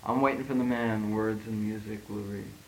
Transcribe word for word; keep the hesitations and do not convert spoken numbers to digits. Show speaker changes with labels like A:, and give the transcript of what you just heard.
A: I'm waiting for the man, words and music will read.